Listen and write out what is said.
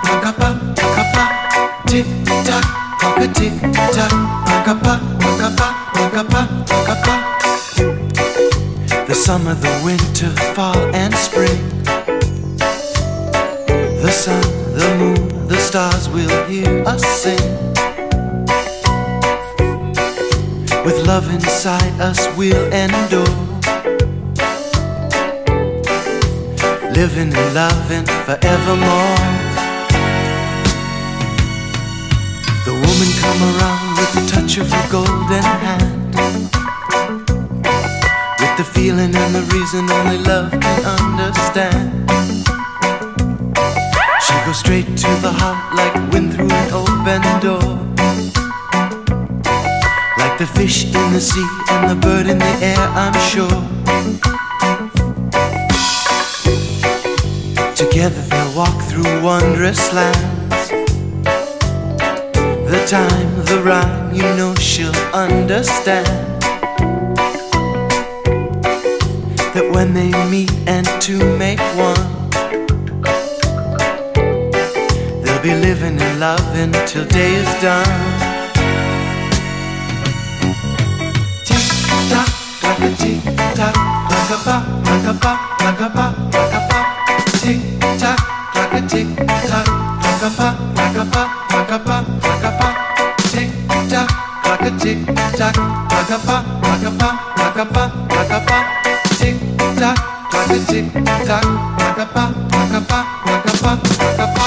rock-a-pa, rock-a-pa, tick-tock, rock-a-tick-tock, rock-a-pa, rock-a-pa, rock-a-pa, rock-a-pa. The summer, the winter, fall and spring, the sun, the moon, the stars will hear us sing. With love inside us we'll endure, living and loving forevermore. The woman come around with the touch of a golden hand, with the feeling and the reason only love can understand. She goes straight to the heart like wind through an open door, like the fish in the sea and the bird in the air, I'm sure. Together they'll walk through wondrous lands. The time, the rhyme, you know she'll understand. That when they meet and two make one, they'll be living and loving till day is done. Tick-tock, rock-a-tick-tock, rock-a-pa, rock-a-pa, rock-a-pa, rock-a-pa. Tick-tock, rock-a-tick-tock, rock-a-pa, rock-a-pa, rock-a-pa, rock-a-pa. Tick-tock, rock-a-tick-tock, rock-a-pa, rock-a-pa, rock-a-pa, rock-a-pa. Tick-tock, rock-a-tick-tock, rock-a-pa, rock-a-pa, rock-a-pa, rock-a-pa.